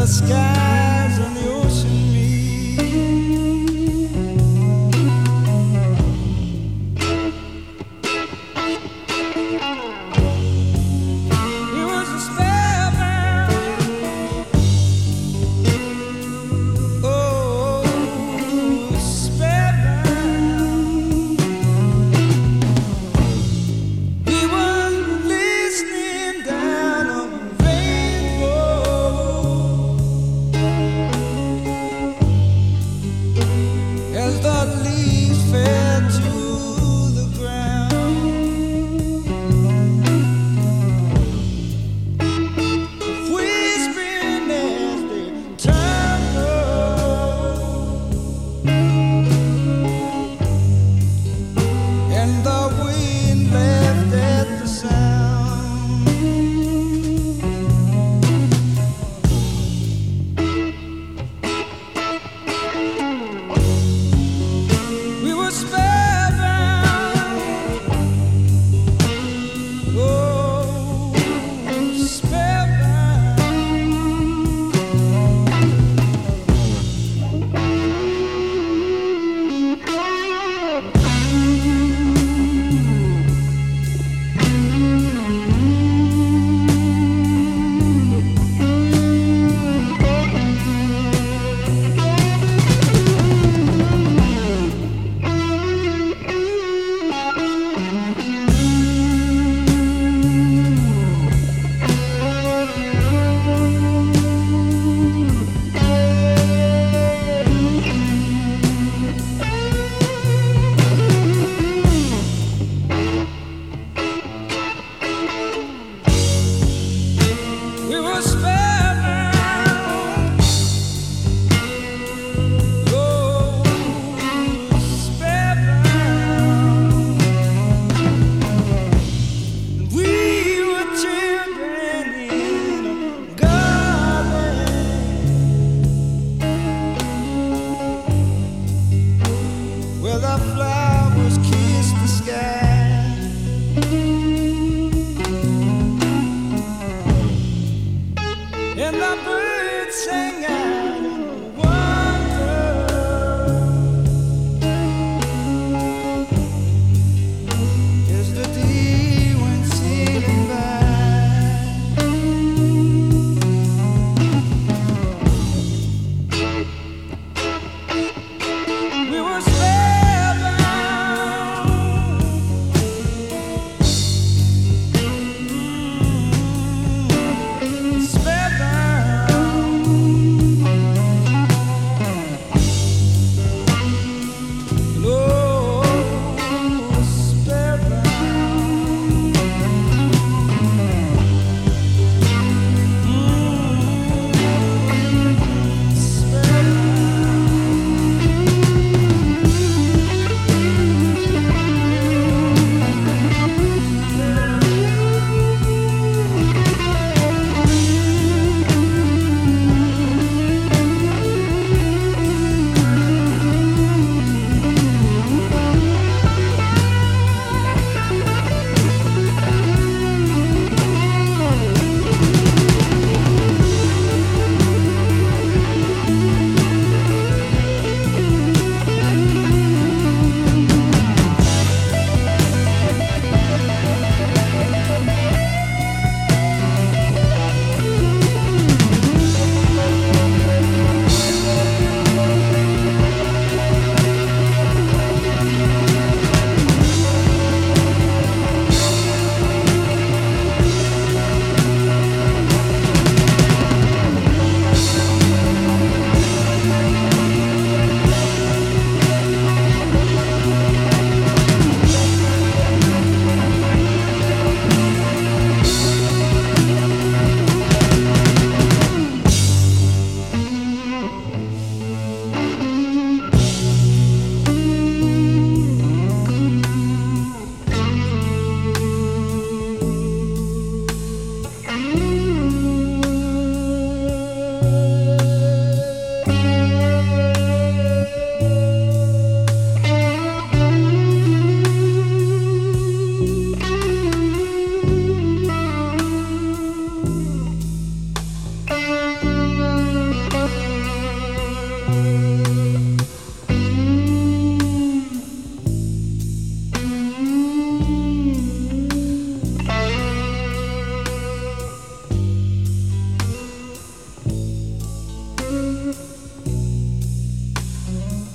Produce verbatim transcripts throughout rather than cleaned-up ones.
skies and the ocean meet. It was a spellbound, oh, spellbound. We were listening down a rainbow as the leaves fell to the ground. Whispering as they turned low, and the wind laughed at the sound. We were spellbound, oh, spellbound. We were spellbound, oh, spellbound. We were children in a garden where the flowers kissed the sky. And the birds sang out in wonder as the day went sailing by. We were spellbound, mm, spellbound.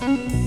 Thank